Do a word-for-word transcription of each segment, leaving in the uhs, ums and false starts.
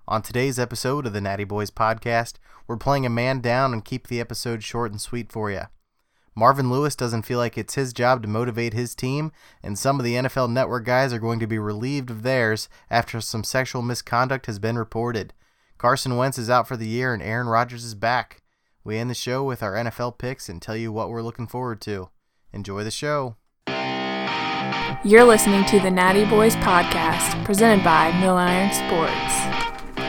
On today's episode of the Natty Boys podcast, we're playing a man down and keep the episode short and sweet for you. Marvin Lewis doesn't feel like it's his job to motivate his team, and some of the N F L Network guys are going to be relieved of theirs after some sexual misconduct has been reported. Carson Wentz is out for the year and Aaron Rodgers is back. We end the show with our N F L picks and tell you what we're looking forward to. Enjoy the show. You're listening to the Natty Boys podcast, presented by Mill Iron Sports.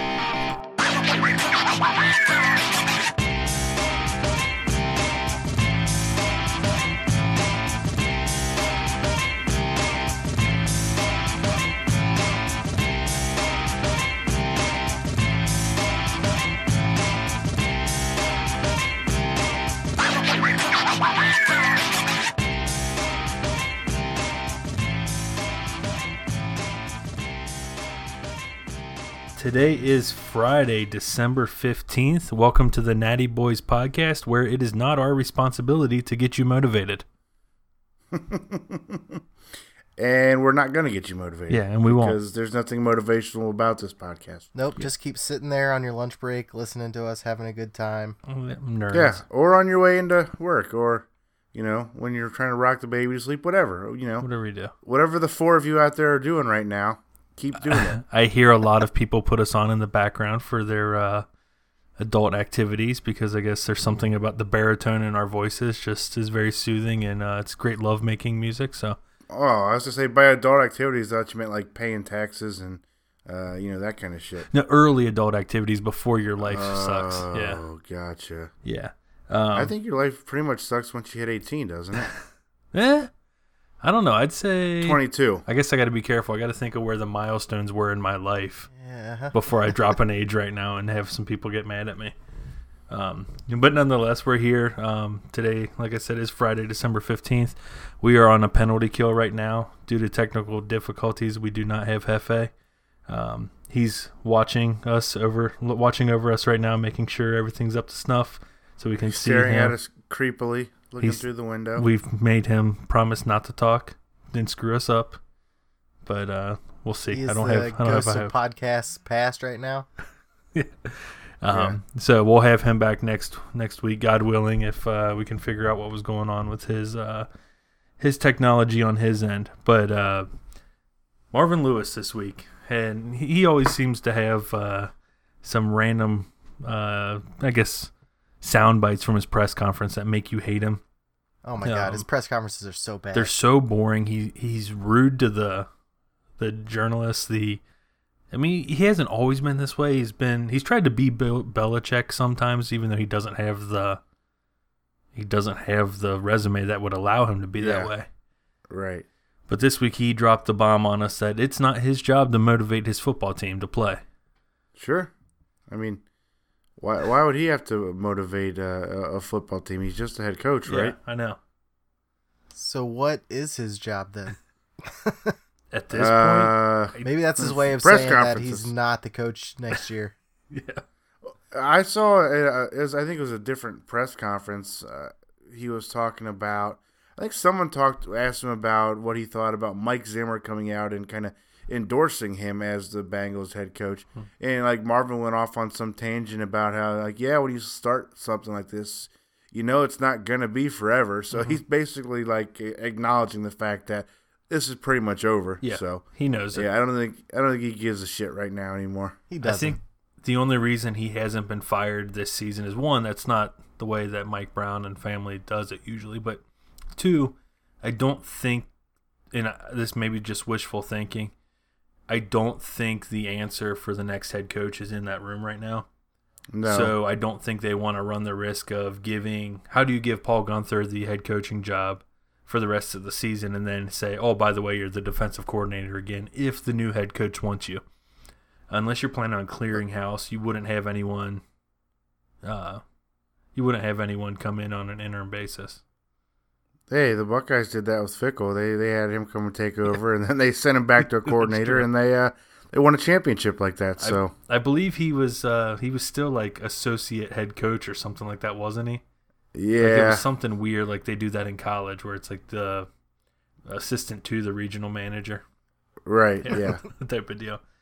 Today is Friday, December fifteenth. Welcome to the Natty Boys podcast, where it is not our responsibility to get you motivated. And we're not going to get you motivated. Yeah, and we won't. Because there's nothing motivational about this podcast. Nope, Yeah. just keep sitting there on your lunch break, listening to us, having a good time. Nerds. Yeah, or on your way into work, or, you know, when you're trying to rock the baby to sleep, whatever, you know. Whatever we do. Whatever the four of you out there are doing right now, keep doing it. I hear a lot of people put us on in the background for their uh, adult activities because I guess there's something about the baritone in our voices just is very soothing, and uh, it's great love-making music. So, Oh, I was to say by adult activities, I thought you meant like paying taxes and, uh, you know, that kind of shit. no, early adult activities before your life oh, sucks. Yeah, Oh, gotcha. yeah. Um, I think your life pretty much sucks once you hit eighteen, doesn't it? Eh, I don't know. I'd say twenty-two. I guess I got to be careful. I got to think of where the milestones were in my life Yeah. before I drop an age right now and have some people get mad at me. Um, but nonetheless, we're here. Um, today, like I said, is Friday, December fifteenth. We are on a penalty kill right now. Due to technical difficulties, we do not have Hefe. Um, he's watching us over, watching over us right now, making sure everything's up to snuff so we can He's see staring him. at us creepily, looking He's- through the window. We've made him promise not to talk, didn't screw us up, but uh, we'll see. He is I don't the have. I don't ghost have. I of have podcasts past right now. um, So we'll have him back next next week, God willing, if uh, we can figure out what was going on with his uh, his technology on his end. But uh, Marvin Lewis this week, and he always seems to have uh, some random, uh, I guess, sound bites from his press conference that make you hate him. Oh my Um, god, his press conferences are so bad. They're so boring. He he's rude to the the journalists. The I mean, he hasn't always been this way. He's been he's tried to be Bill Belichick sometimes, even though he doesn't have the he doesn't have the resume that would allow him to be Yeah. that way. Right. But this week he dropped the bomb on us that it's not his job to motivate his football team to play. Sure. I mean, why why would he have to motivate uh, a, a football team? He's just a head coach, right? Yeah, I know. So what is his job then? At this Uh, point, Maybe that's his way of Press saying that conferences. he's not the coach next year. yeah. I saw uh, it was, I think it was a different press conference. Uh, he was talking about. I think someone talked asked him about what he thought about Mike Zimmer coming out and kind of endorsing him as the Bengals head coach. Hmm. And like Marvin went off on some tangent about how like yeah, when you start something like this, you know it's not gonna be forever. So Mm-hmm. he's basically like acknowledging the fact that this is pretty much over. Yeah, So he knows it. yeah, I don't think I don't think he gives a shit right now anymore. He I doesn't. think the only reason he hasn't been fired this season is one, that's not the way that Mike Brown and family does it usually, but two, I don't think, and this may be just wishful thinking, I don't think the answer for the next head coach is in that room right now. No. So I don't think they want to run the risk of giving, how do you give Paul Gunther the head coaching job for the rest of the season and then say, oh, by the way, you're the defensive coordinator again if the new head coach wants you. Unless you're planning on clearing house, you wouldn't have anyone uh, you wouldn't have anyone come in on an interim basis. Hey, the Buckeyes did that with Fickle. They they had him come and take over, and then they sent him back to a coordinator, true. and they uh they won a championship like that. So I, I believe he was uh, he was still like associate head coach or something like that, wasn't he? yeah, Like it was something weird, like they do that in college, where it's like the assistant to the regional manager, right, yeah. type of deal.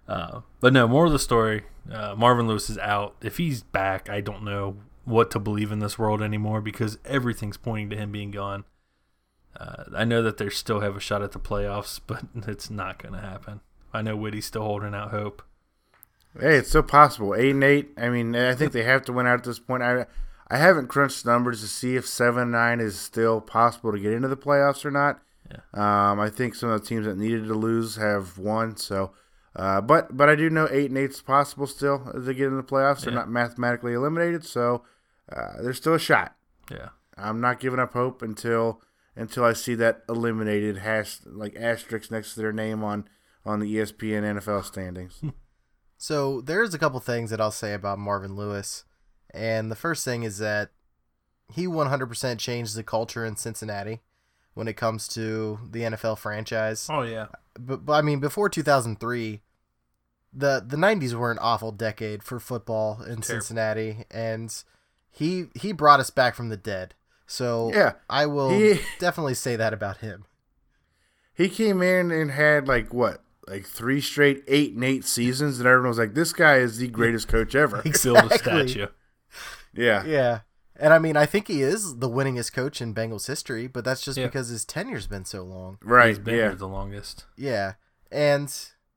Uh, but no, more of the story. Uh, Marvin Lewis is out. If he's back, I don't know what to believe in this world anymore because everything's pointing to him being gone. Uh, I know that they still have a shot at the playoffs, but it's not going to happen. I know Whitty's still holding out hope. Hey, it's still possible. Eight and eight. I mean, I think they have to win out at this point. I I haven't crunched numbers to see if seven and nine is still possible to get into the playoffs or not. Yeah. Um, I think some of the teams that needed to lose have won. So, uh, but but I do know eight and eight is possible still to get in the playoffs. They're Yeah. not mathematically eliminated, so uh, there's still a shot. Yeah. I'm not giving up hope until until I see that eliminated hash like asterisk next to their name on on the E S P N N F L standings. So there's a couple things that I'll say about Marvin Lewis. And the first thing is that he one hundred percent changed the culture in Cincinnati when it comes to the N F L franchise. Oh, yeah. But, but I mean, before two thousand three, the the nineties were an awful decade for football in Terrible. Cincinnati. And he he brought us back from the dead. So Yeah, I will he- definitely say that about him. He came in and had like what, like three straight eight and eight seasons, and everyone was like, "This guy is the greatest coach ever." Build a Exactly. statue. Yeah, Yeah. And I mean, I think he is the winningest coach in Bengals history, but that's just Yeah. because his tenure's been so long. right. He's been Yeah, here the longest. Yeah. And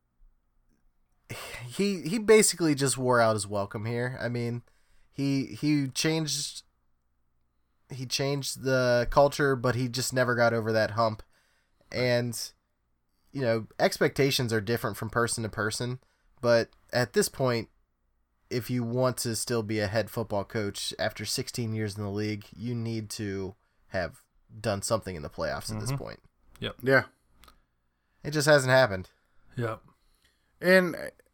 he he basically just wore out his welcome here. I mean, he he changed he changed the culture, but he just never got over that hump. And you know, expectations are different from person to person, but at this point, if you want to still be a head football coach after sixteen years in the league, you need to have done something in the playoffs at this Mhm. point. yeah. It just hasn't happened. Yep. And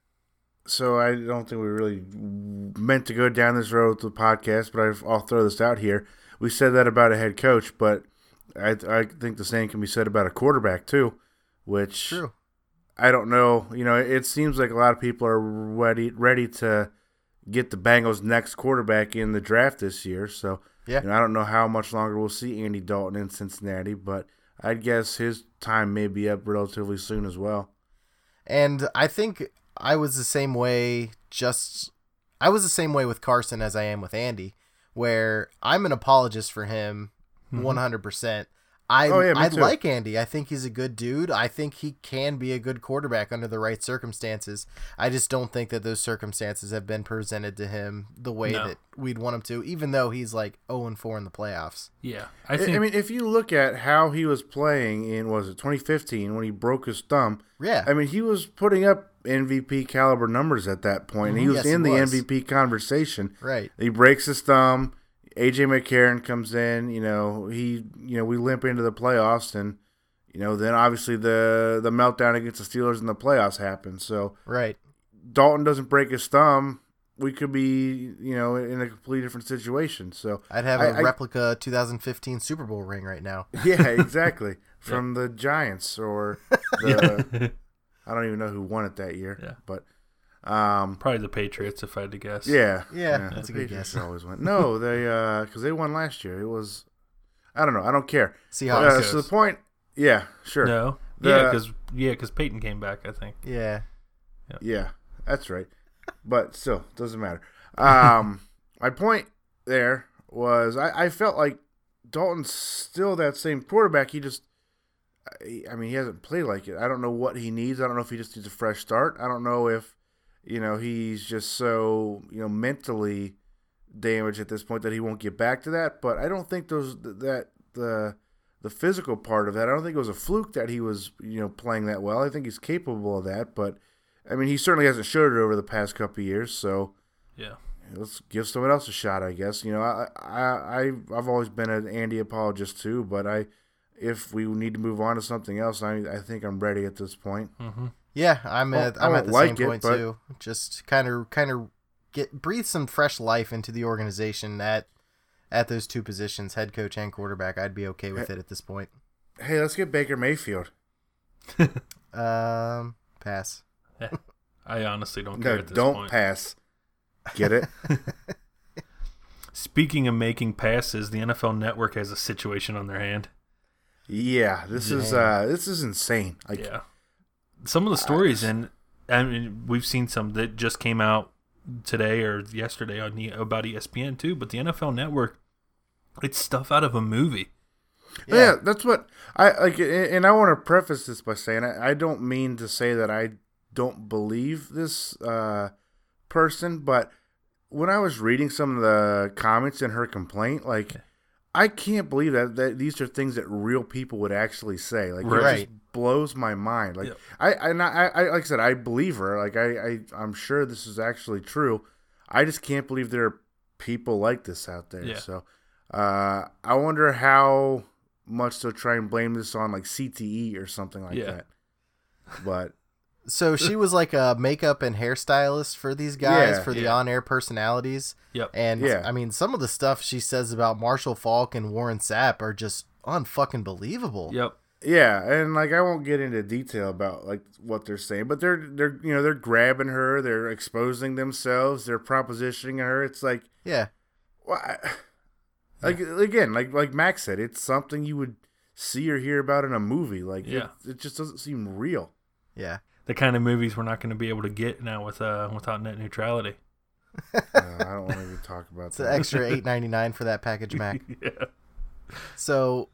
so I don't think we really meant to go down this road with the podcast, but I've, I'll throw this out here. We said that about a head coach, but I I think the same can be said about a quarterback too, which True. I don't know. You know, it seems like a lot of people are ready ready to get the Bengals' next quarterback in the draft this year. So Yeah. you know, I don't know how much longer we'll see Andy Dalton in Cincinnati, but I'd guess his time may be up relatively soon as well. And I think I was the same way just I was the same way with Carson as I am with Andy, where I'm an apologist for him one hundred percent. I Oh, yeah, me I too. like Andy. I think he's a good dude. I think he can be a good quarterback under the right circumstances. I just don't think that those circumstances have been presented to him the way No. that we'd want him to, even though he's like oh and four in the playoffs. Yeah. I I, think I mean, if you look at how he was playing in, was it twenty fifteen when he broke his thumb? Yeah. I mean, he was putting up M V P caliber numbers at that point. And he Mhm. was Yes, he in the was. M V P conversation. Right. He breaks his thumb. A J McCarron comes in. You know, he, you know, we limp into the playoffs, and you know, then obviously the the meltdown against the Steelers in the playoffs happened. So Right. Dalton doesn't break his thumb, we could be, you know, in a completely different situation. So I'd have a I- I- replica two thousand fifteen Super Bowl ring right now. yeah, exactly. From the Giants or the I don't even know who won it that year. Yeah. But um probably the Patriots, if I had to guess. yeah. Yeah, that's a the good Patriots guess. always win. No, they uh cuz they won last year. It was I don't know. I don't care. Seahawks. Uh, goes. so the point yeah, sure. No. The- yeah, because yeah, because Peyton came back, I think. Yeah. Yeah, that's right. But still, doesn't matter. Um, my point there was I, I felt like Dalton's still that same quarterback. He just, I, I mean, he hasn't played like it. I don't know what he needs. I don't know if he just needs a fresh start. I don't know if, you know, he's just so, you know, mentally damaged at this point that he won't get back to that. But I don't think those that the the physical part of that. I don't think it was a fluke that he was, you know, playing that well. I think he's capable of that, but. I mean, he certainly hasn't showed it over the past couple of years, so Yeah. let's give someone else a shot, I guess. You know, I, I, I, I've always been an Andy apologist too, but I, if we need to move on to something else, I, I think I'm ready at this point. Mm-hmm. Yeah, I'm Well, at I I'm won't at the like same it, point but- too. Just kind of kind of get breathe some fresh life into the organization at at those two positions, head coach and quarterback. I'd be okay with it at this point. Hey, let's get Baker Mayfield. Um, pass. I honestly don't care No, at this don't point. pass. Get it? Speaking of making passes, the N F L Network has a situation on their hand. Yeah, this is Damn. uh, this is insane. Like, Yeah. Some of the stories, and I mean, we've seen some that just came out today or yesterday on the, about E S P N too. But the N F L Network, it's stuff out of a movie. Yeah, yeah that's what I like. And I want to preface this by saying I, I don't mean to say that I don't believe this uh, person, but when I was reading some of the comments in her complaint, like, yeah. I can't believe that, that these are things that real people would actually say. Like, right. it just blows my mind. Like, yeah. I, and I, I, like I said, I believe her. Like, I, I, I'm sure this is actually true. I just can't believe there are people like this out there. Yeah. So, uh, I wonder how much they'll try and blame this on, like, C T E or something like yeah. that. But... So she was like a makeup and hairstylist for these guys, Yeah, for the yeah. on-air personalities. Yep. And, Yeah. I mean, some of the stuff she says about Marshall Faulk and Warren Sapp are just unfucking believable. Yep. Yeah, and like I won't get into detail about like what they're saying, but they're they're you know they're grabbing her, they're exposing themselves, they're propositioning her. It's like Yeah. well, I- like again, like like Max said, it's something you would see or hear about in a movie. Like Yeah. it, it just doesn't seem real. Yeah. The kind of movies we're not going to be able to get now with uh without net neutrality. Uh, I don't want to even talk about It's an that. extra eight ninety-nine for that package, Mac. yeah. So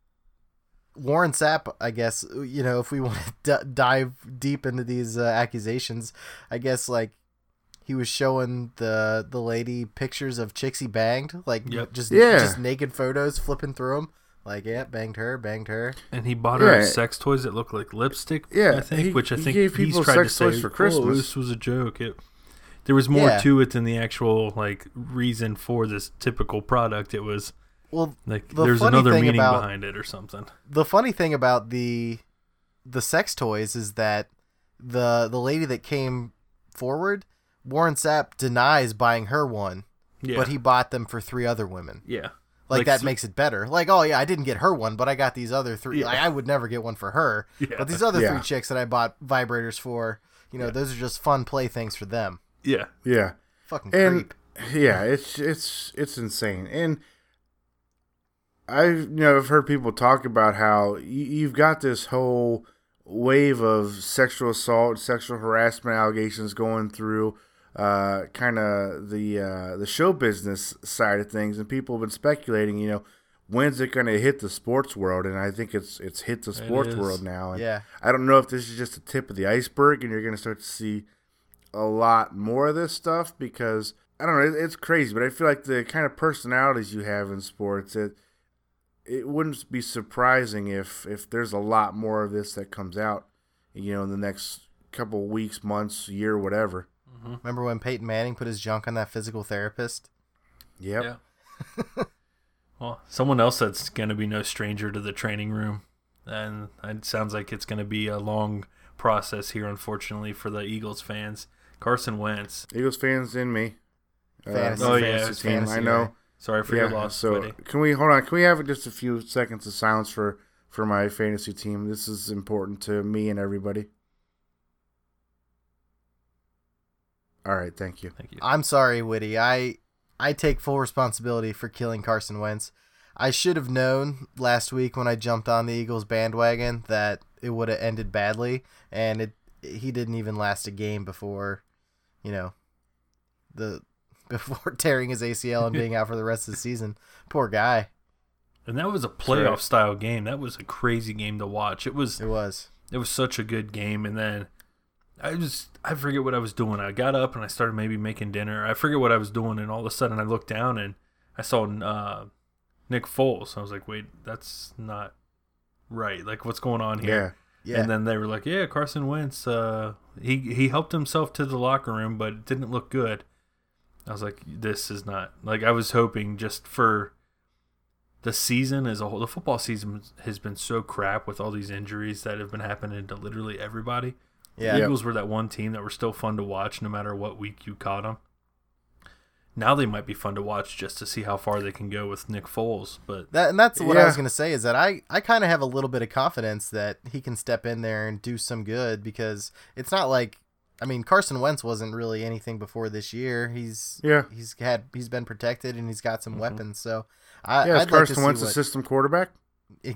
Warren Sapp, I guess, you know, if we want to d- dive deep into these uh, accusations, I guess like he was showing the the lady pictures of chicks he banged, like Yep. just Yeah. just naked photos, flipping through them, like yeah, banged her, banged her. And he bought her Yeah. sex toys that looked like lipstick. Yeah, I think, he- which I he think gave he's people tried sex to say, toys for "Oh, Christmas." this was a joke." It, there was more Yeah. to it than the actual like reason for this typical product. It was Well, like the there's funny another thing meaning about- behind it or something. the funny thing about the the sex toys is that the the lady that came forward, Warren Sapp denies buying her one, Yeah, but he bought them for three other women. yeah, Like, Like, that so- makes it better. Like, oh yeah, I didn't get her one, but I got these other three. Yeah. Like, I would never get one for her, yeah, but these other Yeah. three chicks that I bought vibrators for, you know, Yeah. those are just fun playthings for them. yeah, Yeah, Fucking and creep. yeah, it's it's it's insane. And I've you know I've heard people talk about how you, you've got this whole wave of sexual assault, sexual harassment allegations going through uh, kind of the uh, the show business side of things, and people have been speculating, you know, when's it going to hit the sports world? And I think it's it's hit the sports is. world now. And Yeah. I don't know if this is just the tip of the iceberg, and you're going to start to see a lot more of this stuff because I don't know, it, it's crazy, but I feel like the kind of personalities you have in sports, it it wouldn't be surprising if if there's a lot more of this that comes out, you know, in the next couple weeks, months, year, whatever. Remember when Peyton Manning put his junk on that physical therapist? Yep. yeah. Well, someone else that's going to be no stranger to the training room, and it sounds like it's going to be a long process here, unfortunately, for the Eagles fans. Carson Wentz. Eagles fans in me. Fantasy, Oh, yeah, fantasy, it's team. fantasy, I know. right? Sorry for Yeah. your loss, So buddy. can we hold on? Can we have just a few seconds of silence for for my fantasy team? This is important to me and everybody. All right. Thank you. Thank you. I'm sorry, Whitty. I I take full responsibility for killing Carson Wentz. I should have known last week when I jumped on the Eagles bandwagon that it would have ended badly, and it he didn't even last a game before, you know, the before tearing his A C L and being out for the rest of the season. Poor guy. And that was a right. playoff style game. That was a crazy game to watch. It was It was. it was such a good game. And then I just I forget what I was doing. I got up and I started maybe making dinner. I forget what I was doing, and all of a sudden I looked down and I saw uh, Nick Foles. I was like, wait, that's not right. Like, what's going on here? Yeah. Yeah. And then they were like, yeah, Carson Wentz, uh, he he helped himself to the locker room, but it didn't look good. I was like, this is not, like, I was hoping just for the season as a whole. The football season has been so crap with all these injuries that have been happening to literally everybody. yeah. The Yep. Eagles were that one team that were still fun to watch no matter what week you caught them. Now they might be fun to watch just to see how far they can go with Nick Foles, but That, and that's what I Yeah. was going to say is that I, I kind of have a little bit of confidence that he can step in there and do some good because it's not like, I mean, Carson Wentz wasn't really anything before this year. He's Yeah. he's had he's been protected and he's got some Mhm. weapons. So I, Yeah. Is I'd like to Carson see Wentz a what, system quarterback?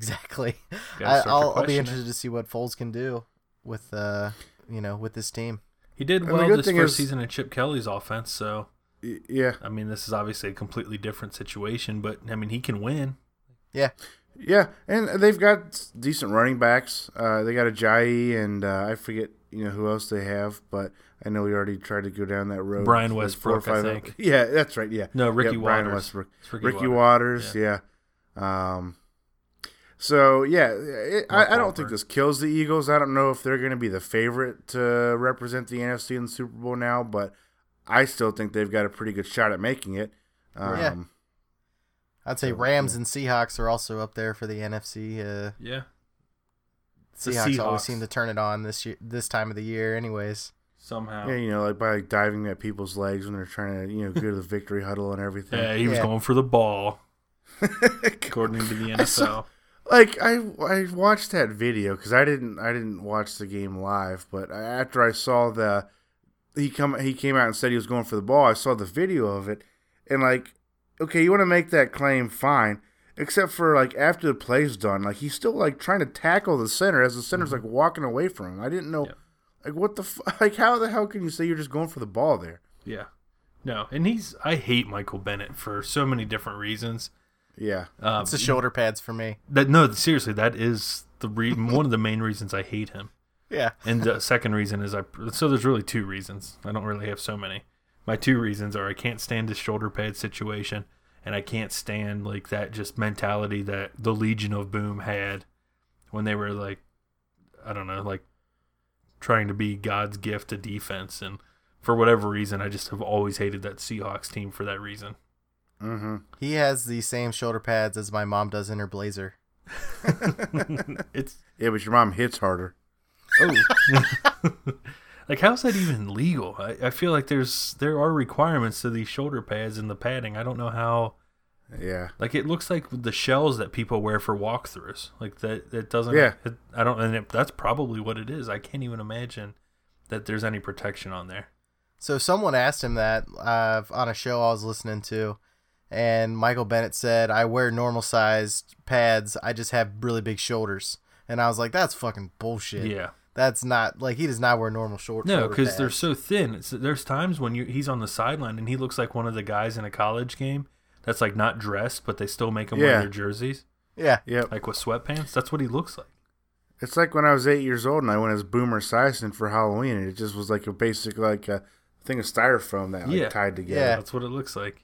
exactly. Gotta I, start to I'll, I'll be question it. interested to see what Foles can do with uh you know with this team. He did And the well good this thing first is- season in Chip Kelly's offense, so Y- Yeah, I mean, this is obviously a completely different situation, but I mean, he can win. Yeah. yeah, and they've got decent running backs. Uh, they got Ajayi, and uh, I forget you know who else they have, but I know we already tried to go down that road. Brian for Westbrook, four or I five- think. Yeah, that's right. Yeah, No, Ricky yeah, Brian Waters. Westbrook, It's Ricky, Ricky Waters. Waters. Yeah. Um. So yeah, it, I, I don't think Wahlberg. this kills the Eagles. I don't know if they're going to be the favorite to represent the N F C in the Super Bowl now, but I still think they've got a pretty good shot at making it. Um, Yeah. I'd say Rams and Seahawks are also up there for the N F C. Uh, Yeah. The Seahawks, always Seahawks. seem to turn it on this year, this time of the year, anyways. Somehow. Yeah, you know, like by like diving at people's legs when they're trying to, you know, go to the victory huddle and everything. Yeah, he was Yeah. going for the ball, according to the N F L. Like I, I watched that video because I didn't, I didn't watch the game live, but after I saw the, he come, he came out and said he was going for the ball. I saw the video of it, and like, okay, you want to make that claim, fine. Except for like after the play's done, like he's still like trying to tackle the center as the center's like walking away from him. I didn't know, Yep. like what the f- like how the hell can you say you're just going for the ball there? Yeah. No, and he's. I hate Michael Bennett for so many different reasons. Yeah, Um, It's the shoulder pads for me. that no, seriously, that is the re- one of the main reasons I hate him. Yeah. And the second reason is I. So there's really two reasons. I don't really have so many. My two reasons are I can't stand his shoulder pad situation, and I can't stand like that just mentality that the Legion of Boom had when they were like, I don't know, like trying to be God's gift to defense. And for whatever reason, I just have always hated that Seahawks team for that reason. mm-hmm. He has the same shoulder pads as my mom does in her blazer. It's Yeah, but your mom hits harder. oh, like how's that even legal? I, I feel like there's there are requirements to these shoulder pads and the padding. I don't know how. Yeah, Like it looks like the shells that people wear for walkthroughs. Like that, it doesn't. Yeah. It, I don't. And it, that's probably what it is. I can't even imagine that there's any protection on there. So someone asked him that uh, on a show I was listening to, and Michael Bennett said, "I wear normal sized pads. I just have really big shoulders." And I was like, "That's fucking bullshit. Yeah. That's not like he does not wear normal short." No, shoulder because they're pads." so thin. It's, there's times when you he's on the sideline and he looks like one of the guys in a college game that's like not dressed, but they still make him wear Yeah. their jerseys, Yeah. yep. like with sweatpants. That's what he looks like. It's like when I was eight years old and I went as Boomer Esiason for Halloween, and it just was like a basic like a thing of styrofoam that like Yeah. tied together. Yeah. That's what it looks like.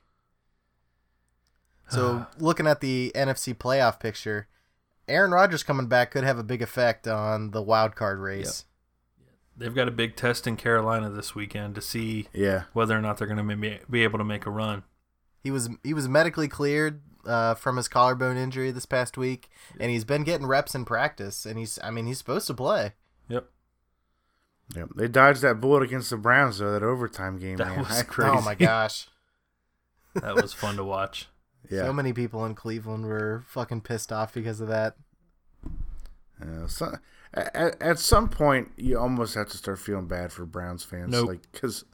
So looking at the N F C playoff picture, Aaron Rodgers coming back could have a big effect on the wild card race. They've got a big test in Carolina this weekend to see Yeah. whether or not they're going to be, be able to make a run. He was he was medically cleared uh, from his collarbone injury this past week, and he's been getting reps in practice. And he's I mean he's supposed to play. Yep. Yep. They dodged that bullet against the Browns though, that overtime game. That man. was That's crazy. Oh my gosh! That was fun to watch. Yeah. So many people in Cleveland were fucking pissed off because of that. Uh, so, at, at some point, you almost have to start feeling bad for Browns fans, Nope. like because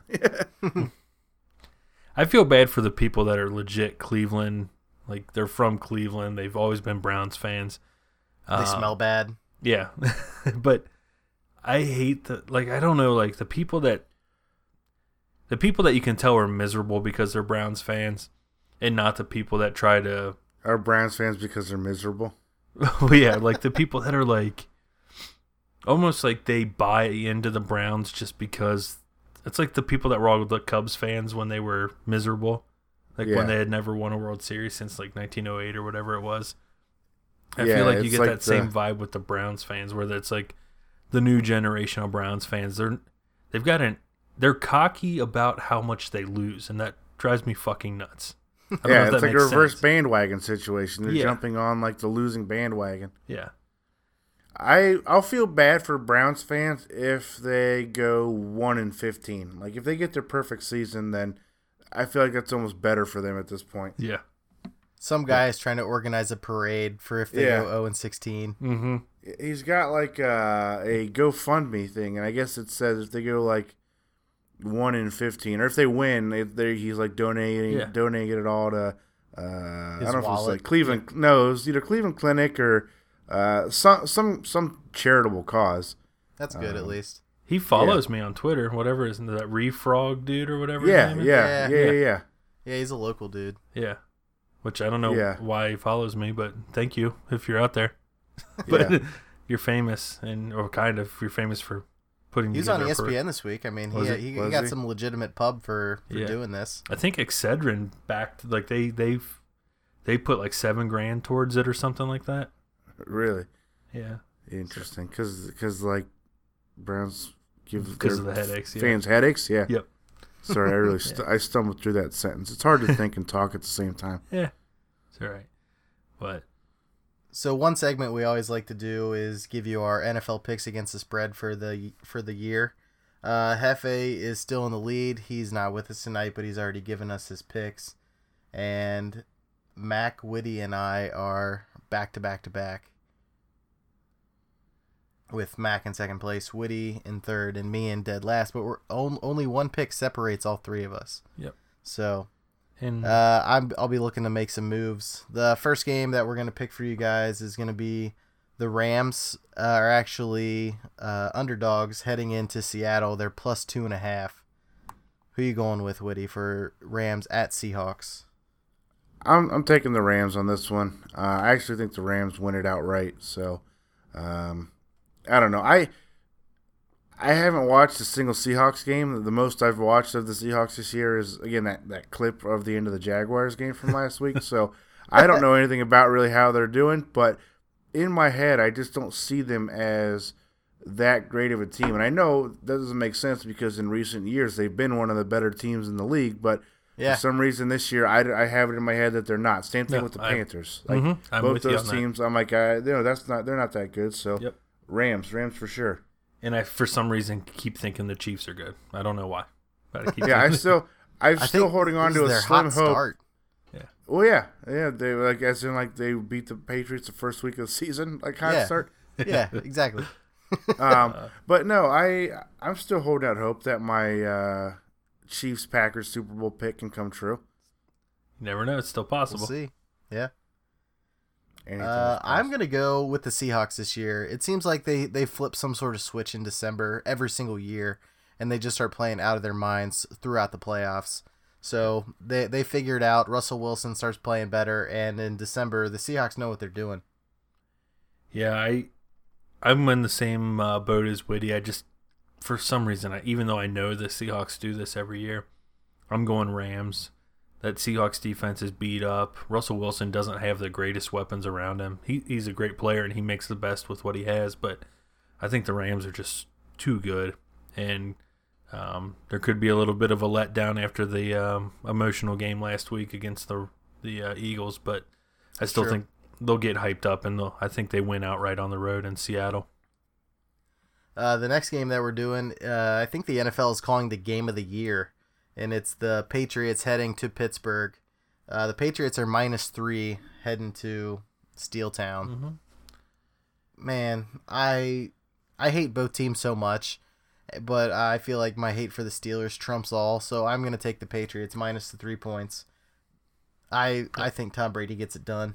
I feel bad for the people that are legit Cleveland. Like, they're from Cleveland. They've always been Browns fans. They Uh, smell bad. Yeah. But I hate the, like, I don't know, like, the people that, the people that you can tell are miserable because they're Browns fans and not the people that try to, are Browns fans because they're miserable. well, yeah, like the people that are like, almost like they buy into the Browns just because it's like the people that were all the Cubs fans when they were miserable. Like Yeah. when they had never won a World Series since like nineteen oh eight or whatever it was. I Yeah, feel like you it's get like that same the- vibe with the Browns fans where it's like the new generation of Browns fans. They're, they've got an, they're cocky about how much they lose, and that drives me fucking nuts. I don't know Yeah, if it's that like a makes reverse sense. bandwagon situation. They're Yeah. jumping on like the losing bandwagon. Yeah. I I'll feel bad for Browns fans if they go one and fifteen. Like if they get their perfect season, then I feel like that's almost better for them at this point. Yeah. Some guy is trying to organize a parade for if they Yeah. go zero and sixteen. Mm-hmm. He's got like uh, a GoFundMe thing, and I guess it says if they go like one in fifteen, or if they win, they, they, he's like donating Yeah. donating it all to uh, I His don't know if it's wallet. like Cleveland. No, it was either Cleveland Clinic or uh, some some some charitable cause. That's good at Um, least. He follows yeah. me on Twitter, whatever is that Refrog dude or whatever. Yeah, his name yeah, is. yeah, yeah, yeah. Yeah, he's a local dude. Yeah, which I don't know yeah. why he follows me, but thank you if you're out there. But yeah. you're famous, and or kind of you're famous for putting. He was on E S P N this week. I mean, he he, he got he? some legitimate pub for, for yeah. doing this. I think Excedrin backed like they they've they put like seven grand towards it or something like that. Really? Yeah. Interesting, because because like Browns give because of the headaches. Fans yeah. headaches. Yeah. Yep. Sorry, I really st- yeah. I stumbled through that sentence. It's hard to think and talk at the same time. Yeah, it's all right. But so one segment we always like to do is give you our N F L picks against the spread for the for the year. Uh, Hefe is still in the lead. He's not with us tonight, but he's already given us his picks. And Mac, Whitty, and I are back to back to back. With Mac in second place, Whitty in third, and me in dead last. But we're on, only one pick separates all three of us. Yep. So, and uh, I'm I'll be looking to make some moves. The first game that we're gonna pick for you guys is gonna be the Rams uh, are actually uh, underdogs heading into Seattle. They're plus two and a half. Who are you going with, Whitty, for Rams at Seahawks? I'm I'm taking the Rams on this one. Uh, I actually think the Rams win it outright. So. Um, I don't know. I I haven't watched a single Seahawks game. The most I've watched of the Seahawks this year is, again, that, that clip of the end of the Jaguars game from last week. So I don't know anything about really how they're doing. But in my head, I just don't see them as that great of a team. And I know that doesn't make sense because in recent years they've been one of the better teams in the league. But yeah. for some reason this year, I, I have it in my head that they're not. Same thing no, with the I, Panthers. Like mm-hmm. both those teams, that. I'm like, I, you know, that's not they're not that good. So. Yep. Rams, Rams for sure. And I, for some reason, keep thinking the Chiefs are good. I don't know why. But I keep yeah, I still, I'm I still holding on to a slim hope. Start. Yeah. Well, yeah, yeah. They like as in like they beat the Patriots the first week of the season, like hot yeah. start. Yeah, exactly. um, but no, I, I'm still holding out hope that my uh, Chiefs Packers Super Bowl pick can come true. You never know; it's still possible. We'll see. Yeah. Uh, I'm going to go with the Seahawks this year. It seems like they, they flip some sort of switch in December every single year, and they just start playing out of their minds throughout the playoffs. So they they figure it out. Russell Wilson starts playing better, and in December, the Seahawks know what they're doing. Yeah, I, I'm in the same uh, boat as Whitty. I just, for some reason, I, even though I know the Seahawks do this every year, I'm going Rams. That Seahawks defense is beat up. Russell Wilson doesn't have the greatest weapons around him. He he's a great player and he makes the best with what he has, but I think the Rams are just too good. And um, there could be a little bit of a letdown after the um, emotional game last week against the the uh, Eagles, but I still True. think they'll get hyped up and they'll, I think they win outright on the road in Seattle. Uh, the next game that we're doing, uh, I think the N F L is calling the game of the year. And it's the Patriots heading to Pittsburgh. Uh, the Patriots are minus three heading to Steel Town. Mm-hmm. Man, I I hate both teams so much, but I feel like my hate for the Steelers trumps all. So I'm going to take the Patriots minus the three points. I I think Tom Brady gets it done.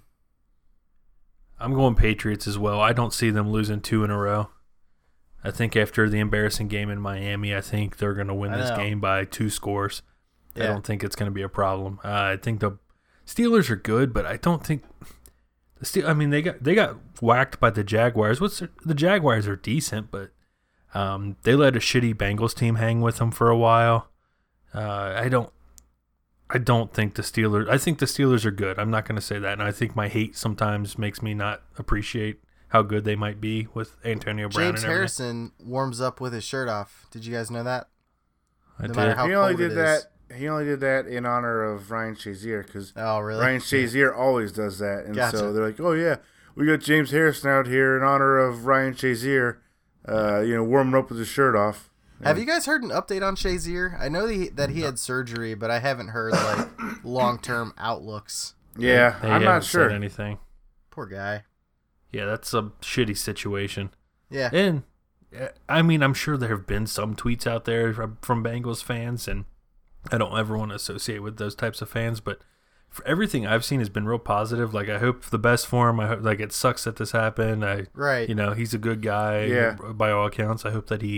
I'm going Patriots as well. I don't see them losing two in a row. I think after the embarrassing game in Miami, I think they're going to win this game by two scores. Yeah. I don't think it's going to be a problem. Uh, I think the Steelers are good, but I don't think the Steel. I mean, they got they got whacked by the Jaguars. What's their, the Jaguars are decent, but um, they let a shitty Bengals team hang with them for a while. Uh, I don't. I don't think the Steelers. I think the Steelers are good. I'm not going to say that, and I think my hate sometimes makes me not appreciate how good they might be with Antonio Brown. James and Harrison warms up with his shirt off. Did you guys know that? I no did. matter how he only cold did it that. is. He only did that in honor of Ryan Shazier because oh, really? Ryan Shazier always does that, and Gotcha. so they're like, "Oh yeah, we got James Harrison out here in honor of Ryan Shazier, uh, you know, warming up with his shirt off." Have you guys heard an update on Shazier? I know that he, that he had surgery, but I haven't heard like long-term outlooks. Yeah, they I'm not sure. Said anything. Poor guy. Yeah, that's a shitty situation. Yeah. And, I mean, I'm sure there have been some tweets out there from Bengals fans, and I don't ever want to associate with those types of fans, but for everything I've seen has been real positive. Like, I hope the best for him. I hope, like, it sucks that this happened. I, right. You know, he's a good guy. Yeah. By all accounts. I hope that he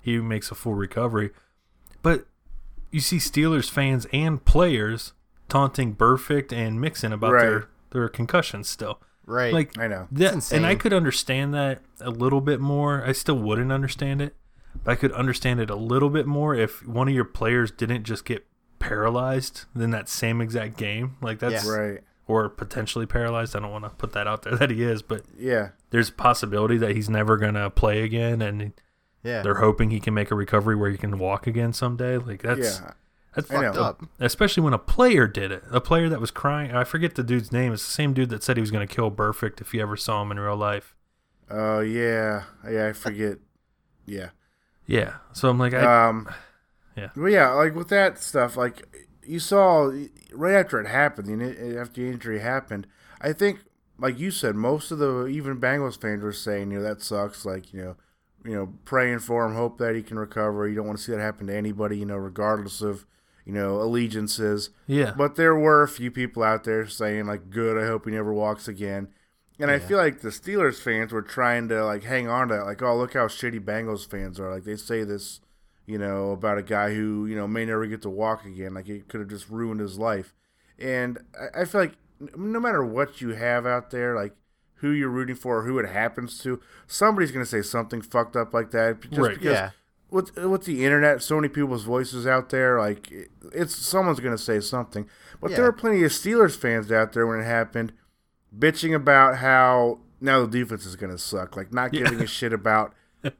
he makes a full recovery. But you see Steelers fans and players taunting Burfict and Mixon about Right. their, their concussions still. Right. Like I know. that, insane. and I could understand that a little bit more. I still wouldn't understand it, but I could understand it a little bit more if one of your players didn't just get paralyzed in that same exact game. Like that's Yeah. Right. or potentially paralyzed. I don't want to put that out there that he is, but Yeah. there's a possibility that he's never gonna play again, and yeah. they're hoping he can make a recovery where he can walk again someday. Like that's Yeah. that's I know. fucked up. Especially when a player did it. A player that was crying. I forget the dude's name. It's the same dude that said he was going to kill Burfict if you ever saw him in real life. Oh yeah. Yeah. I forget. Yeah. Yeah. So I'm like, I, Um. yeah. Well, yeah. Like with that stuff, like you saw right after it happened, you know, after the injury happened, I think, like you said, most of the even Bengals fans were saying, you know, that sucks. Like, you know, you know, praying for him, hope that he can recover. You don't want to see that happen to anybody, you know, regardless of, you know, allegiances. yeah. But there were a few people out there saying, like, good, I hope he never walks again. And I Yeah. feel like the Steelers fans were trying to, like, hang on to that. Like, oh, look how shitty Bengals fans are. Like, they say this, you know, about a guy who, you know, may never get to walk again. Like, it could have just ruined his life. And I, I feel like no matter what you have out there, like, who you're rooting for or who it happens to, somebody's going to say something fucked up like that. Just Right. because Yeah. with with the internet, so many people's voices out there, like it's someone's gonna say something. But Yeah. there were plenty of Steelers fans out there when it happened, bitching about how now the defense is gonna suck, like not giving a shit about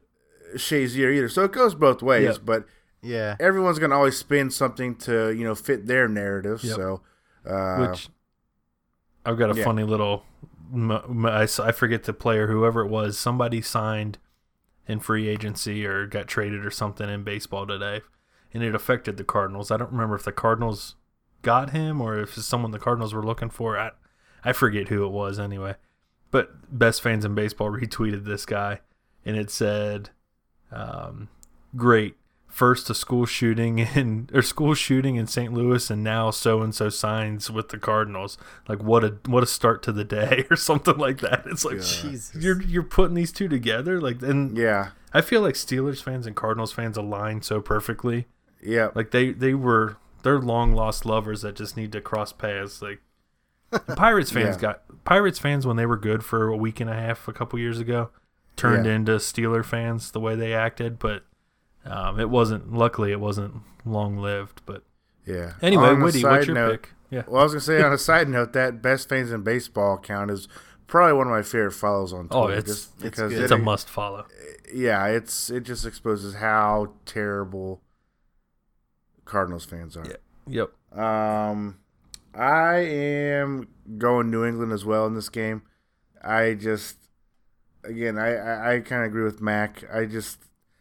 Shazier either. So it goes both ways, Yep. but Yeah. everyone's gonna always spin something to you know fit their narrative. Yep. So, uh, Which I've got a yeah. funny little. m- m- I s- I forget the player, whoever it was. Somebody signed in free agency or got traded or something in baseball today, and it affected the Cardinals. I don't remember if the Cardinals got him or if it's someone the Cardinals were looking for. I I forget who it was anyway. But Best Fans in Baseball retweeted this guy, and it said, um, "Great, first a school shooting in or school shooting in Saint Louis, and now so and so signs with the Cardinals. Like what a what a start to the day," or something like that. It's like Jesus. you're you're putting these two together, like, and yeah, I feel like Steelers fans and Cardinals fans align so perfectly. yeah, Like they they were they're long lost lovers that just need to cross paths. Like the Pirates fans Yeah. got Pirates fans when they were good for a week and a half a couple years ago turned Yeah. into Steeler fans the way they acted, but um, it wasn't. Luckily, it wasn't long lived. But yeah. anyway, On a Woody, what's side your note, pick? Yeah. Well, I was gonna say on a side note, that Best Fans in Baseball account is probably one of my favorite follows on Twitter. Oh, it's- just it's because good. It's it, a must follow. yeah, it's it just exposes how terrible Cardinals fans are. Yeah. Yep. Um, I am going New England as well in this game. I just, again, I I, I kind of agree with Mac. I just,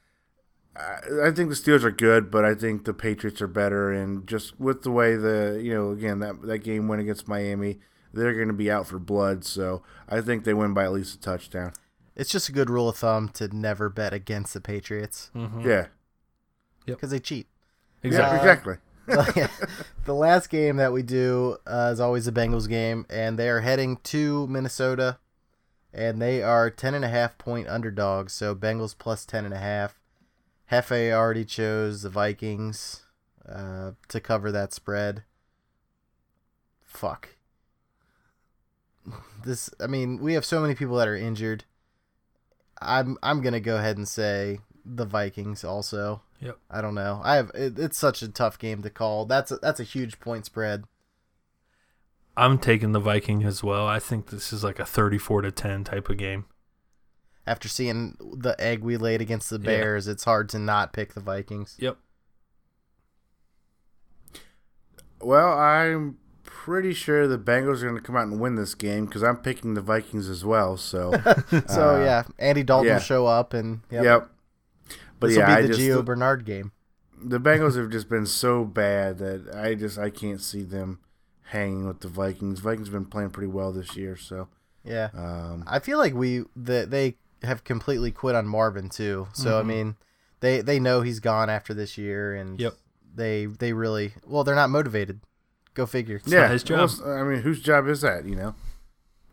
I, I think the Steelers are good, but I think the Patriots are better. And just with the way the you know again that that game went against Miami, they're going to be out for blood. So I think they win by at least a touchdown. It's just a good rule of thumb to never bet against the Patriots Mm-hmm. Yeah, because they cheat. Exactly. yeah, exactly. The last game that we do uh, is always the Bengals game, and they are heading to Minnesota, and they are ten and a half point underdogs. So Bengals plus ten and a half. Hefe already chose the Vikings uh, to cover that spread. Fuck. This, I mean, we have so many people that are injured. I'm I'm gonna go ahead and say the Vikings also. Yep. I don't know. I have it, it's such a tough game to call. That's a, that's a huge point spread. I'm taking the Viking as well. I think this is like a thirty-four to ten type of game. After seeing the egg we laid against the Yeah. Bears, it's hard to not pick the Vikings. Yep. Well, I'm pretty sure the Bengals are going to come out and win this game because I'm picking the Vikings as well. So, So uh, yeah, Andy Dalton yeah. will show up, and yep, yep. But this yeah, will I be the just Gio the, Bernard game. the Bengals have just been so bad that I just I can't see them hanging with the Vikings. Vikings have been playing pretty well this year, so Yeah, um, I feel like we the, they have completely quit on Marvin too. So I Mhm. mean, they they know he's gone after this year, and Yep. they they really well they're not motivated. Go figure. It's yeah, not his job. well, I mean, whose job is that? You know,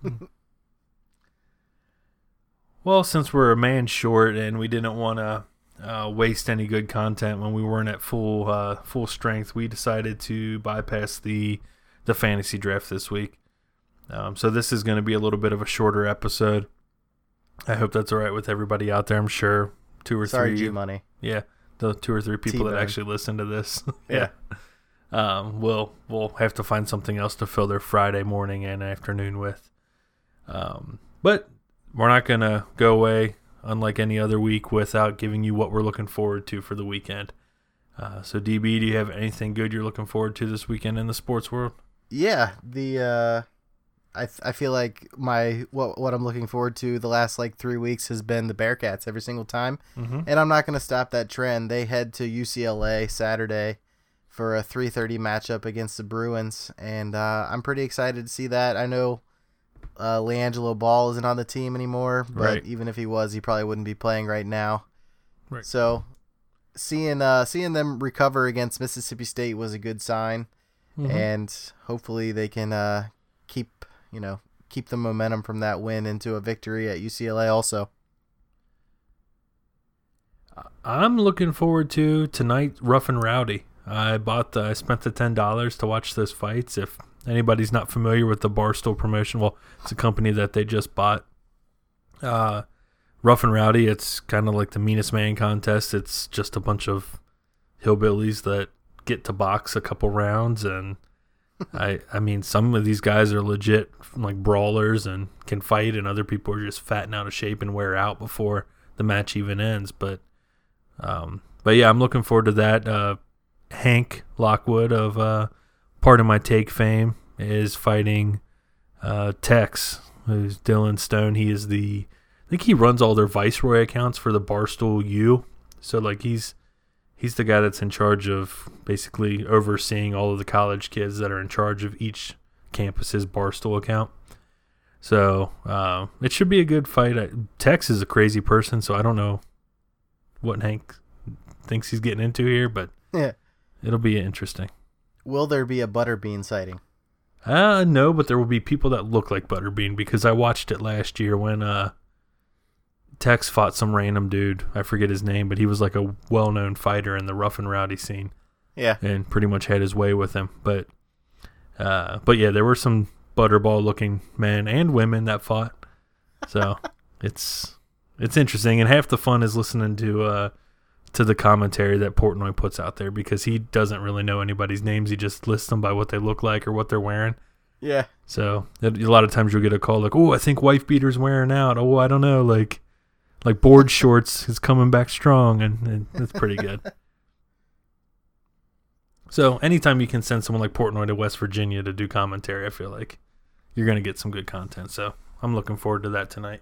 Well, since we're a man short and we didn't want to uh, waste any good content when we weren't at full uh, full strength, we decided to bypass the the fantasy draft this week. Um, so this is going to be a little bit of a shorter episode. I hope that's all right with everybody out there. I'm sure two or Sorry, three. G Money. Yeah, the two or three people T-bone. that actually listen to this. Yeah. Um, we'll we'll have to find something else to fill their Friday morning and afternoon with. Um, but we're not gonna go away, unlike any other week, without giving you what we're looking forward to for the weekend. Uh, so D B, do you have anything good you're looking forward to this weekend in the sports world? Yeah, the uh, I th- I feel like my what what I'm looking forward to the last like three weeks has been the Bearcats every single time, Mm-hmm. and I'm not gonna stop that trend. They head to U C L A Saturday for a three thirty matchup against the Bruins, and uh, I'm pretty excited to see that. I know uh, LeAngelo Ball isn't on the team anymore, but Right. even if he was, he probably wouldn't be playing right now. Right. So seeing uh, seeing them recover against Mississippi State was a good sign. Mm-hmm. And hopefully they can uh, keep, you know, keep the momentum from that win into a victory at U C L A also. I'm looking forward to tonight, Rough and Rowdy. I bought the, I spent the ten dollars to watch those fights. If anybody's not familiar with the Barstool promotion, well, it's a company that they just bought. Uh, Rough and Rowdy, it's kind of like the Meanest Man contest. It's just a bunch of hillbillies that get to box a couple rounds, and I I mean some of these guys are legit like brawlers and can fight, and other people are just fat and out of shape and wear out before the match even ends. But um but yeah, I'm looking forward to that. uh Hank Lockwood of uh Part of My Take fame is fighting uh Tex, who's Dylan Stone. He is the I think he runs all their Viceroy accounts for the Barstool U, so like he's He's the guy that's in charge of basically overseeing all of the college kids that are in charge of each campus's Barstool account. So uh, it should be a good fight. I, Tex is a crazy person, so I don't know what Hank thinks he's getting into here, but Yeah. it'll be interesting. Will there be a Butterbean sighting? Uh, no, but there will be people that look like Butterbean, because I watched it last year when uh, Tex fought some random dude. I forget his name, but he was like a well-known fighter in the Rough and Rowdy scene. Yeah. And pretty much had his way with him. But, uh, but yeah, there were some butterball-looking men and women that fought. So it's it's interesting, and half the fun is listening to uh, to the commentary that Portnoy puts out there, because he doesn't really know anybody's names. He just lists them by what they look like or what they're wearing. Yeah. So a lot of times you'll get a call like, "Oh, I think Wife Beater's wearing out." Oh, I don't know, like. Like Board Shorts is coming back strong, and, and it's pretty good. So anytime you can send someone like Portnoy to West Virginia to do commentary, I feel like you're going to get some good content. So I'm looking forward to that tonight.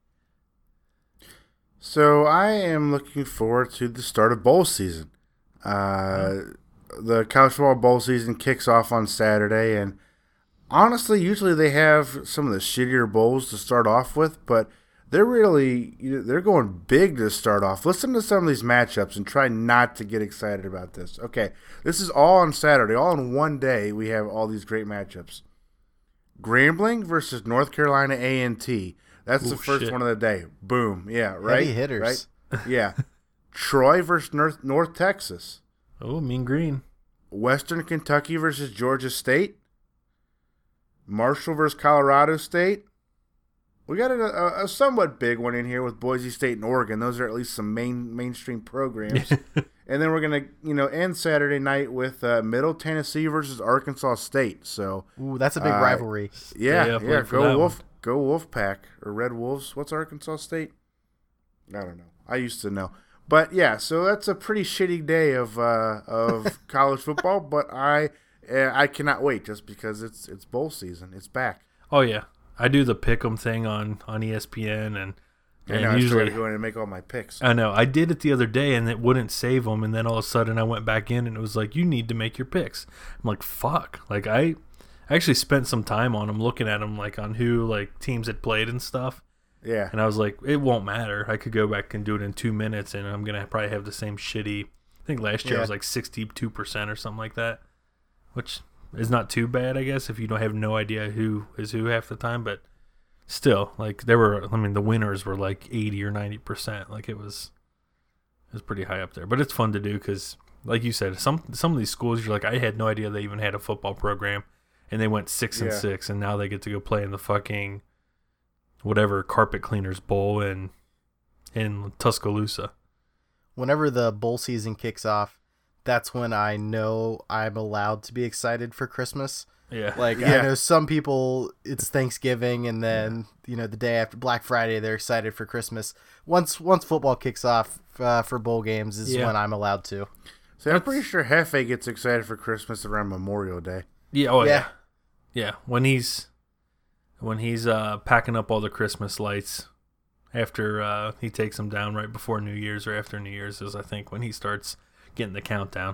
So I am looking forward to the start of bowl season. Uh, the college football bowl season kicks off on Saturday, and honestly, usually they have some of the shittier bowls to start off with, but they're really, they're going big to start off. Listen to some of these matchups and try not to get excited about this. Okay, this is all on Saturday. All in one day, we have all these great matchups. Grambling versus North Carolina A and T. That's Ooh, the first shit. one of the day. Boom. Yeah, right? Heavy hitters. Right? Yeah. Troy versus North, North Texas. Oh, Mean Green. Western Kentucky versus Georgia State. Marshall versus Colorado State. We got a, a, a somewhat big one in here with Boise State and Oregon. Those are at least some main mainstream programs. And then we're gonna, you know, end Saturday night with uh, Middle Tennessee versus Arkansas State. So, Ooh, that's a big Uh, rivalry. yeah, Stay up yeah, late for go that Wolf, one. go Wolfpack or Red Wolves. What's Arkansas State? I don't know. I used to know, but yeah. So that's a pretty shitty day of uh, of college football. But I uh, I cannot wait, just because it's it's bowl season. It's back. Oh, yeah. I do the Pick'em thing on, on E S P N, and, And and now I still usually got to go in and make all my picks. I know. I did it the other day, and it wouldn't save them. And then all of a sudden, I went back in, and it was like, you need to make your picks. I'm like, fuck. Like, I actually spent some time on them, looking at them, like, on who, like, teams had played and stuff. Yeah. And I was like, it won't matter. I could go back and do it in two minutes, and I'm going to probably have the same shitty. I think last year Yeah. I was like sixty-two percent or something like that, which is not too bad, I guess, if you don't have no idea who is who half the time. But still, like, there were, I mean, the winners were like eighty or ninety percent. Like, it was, It's pretty high up there, but it's fun to do because, like you said, some some of these schools you're like, I had no idea they even had a football program, and they went six and Yeah. six, and now they get to go play in the fucking whatever carpet cleaners bowl in in Tuscaloosa. Whenever the bowl season kicks off, that's when I know I'm allowed to be excited for Christmas. Yeah, Like, Yeah. I know some people, it's Thanksgiving, and then, you know, the day after Black Friday, they're excited for Christmas. Once once football kicks off uh, for bowl games is Yeah. when I'm allowed to. So I'm pretty sure Hefe gets excited for Christmas around Memorial Day. yeah, oh yeah. Yeah. yeah. When he's when he's uh, packing up all the Christmas lights after uh, he takes them down right before New Year's or after New Year's is I think when he starts getting the countdown.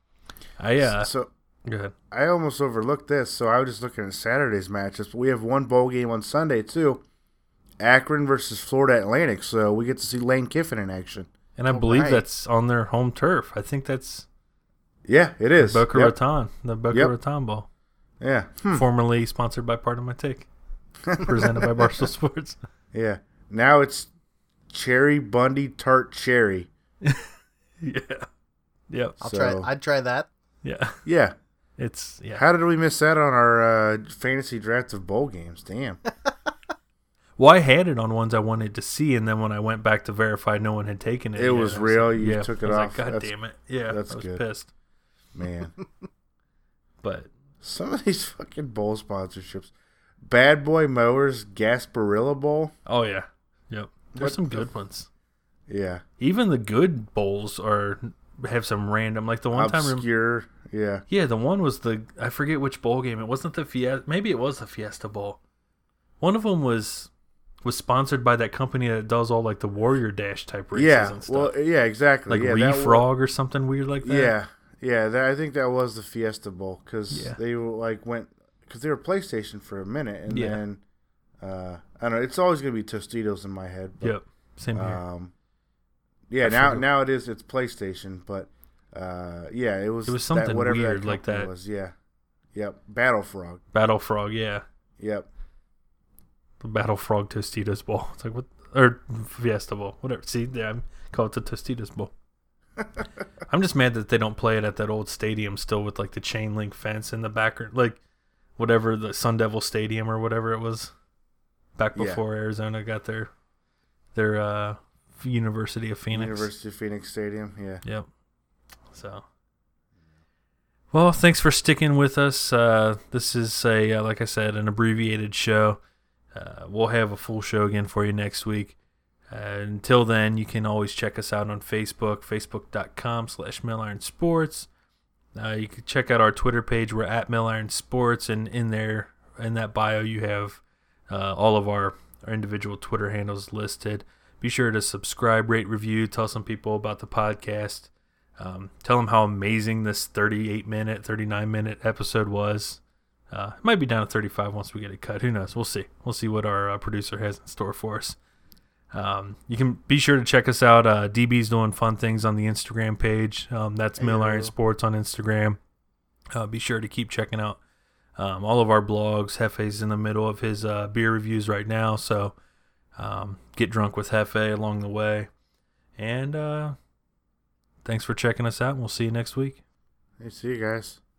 I uh, So go ahead. I almost overlooked this, so I was just looking at Saturday's matches. But we have one bowl game on Sunday too, Akron versus Florida Atlantic. So we get to see Lane Kiffin in action. And I All believe right. that's on their home turf. I think that's Yeah, it is. Boca Yep. Raton, the Boca Yep. Raton Bowl, Yeah, hmm. formerly sponsored by Part of My Take, presented by Barstool Sports. yeah. Now it's Cherry Bundy Tart Cherry. Yeah, yep, I'll So- try. I'd try that. yeah. Yeah. It's yeah. How did we miss that on our uh, fantasy draft of bowl games? Damn. Well, I had it on ones I wanted to see, and then when I went back to verify, no one had taken it. It yet. was I real? like, You yeah. took it I was off? Like, God That's- damn it! Yeah, that's I was good. pissed. Man. But Some of these fucking bowl sponsorships. Bad Boy Mowers Gasparilla Bowl. oh yeah, yep. There's What some the good f- ones. Yeah. Even the good bowls are have some random, like the one time. rem- Obscure. Yeah. Yeah, the one was the I forget which bowl game. It wasn't the Fiesta. Maybe it was the Fiesta Bowl. One of them was was sponsored by that company that does all like the Warrior Dash type races Yeah. and stuff. Well, yeah, exactly. like yeah, that wa- Refrog or something weird like that. Yeah. Yeah, that, I think that was the Fiesta Bowl because Yeah. they were like went because they were PlayStation for a minute and Yeah. then uh, I don't know. It's always gonna be Tostitos in my head. But, Yep. Same here. Um, yeah. I now forget- now it is. It's PlayStation, but uh, yeah, it was. It was that- something whatever weird that like company that. Was. Yeah. Yep. Battle Frog. Battle Frog, yeah. Yep. The Battle Frog Tostitos Bowl. It's like what or Fiesta Bowl. Whatever. See, yeah, I call it the Tostitos Bowl. I'm just mad that they don't play it at that old stadium still with like the chain link fence in the background, like whatever the Sun Devil Stadium or whatever it was back Yeah. before Arizona got their their uh, University of Phoenix. University of Phoenix Stadium. Yeah. Yep. So, well, thanks for sticking with us. Uh, this is a uh, like I said, an abbreviated show. Uh, we'll have a full show again for you next week. Uh, until then, you can always check us out on Facebook, facebook.com slash Milliron Sports. Uh, you can check out our Twitter page. We're at Milliron Sports, and in there, in that bio, you have uh, all of our, our individual Twitter handles listed. Be sure to subscribe, rate, review, tell some people about the podcast. Um, tell them how amazing this thirty-eight minute, thirty-nine minute episode was. Uh, it might be down to thirty-five once we get it cut. Who knows? We'll see. We'll see what our uh, producer has in store for us. Um, you can be sure to check us out. Uh, D B's doing fun things on the Instagram page. Um, that's Mill Iron Sports on Instagram. Uh, be sure to keep checking out um, all of our blogs. Hefe's in the middle of his uh, beer reviews right now, so um, get drunk with Hefe along the way. And uh, thanks for checking us out, and we'll see you next week. Hey, see you guys.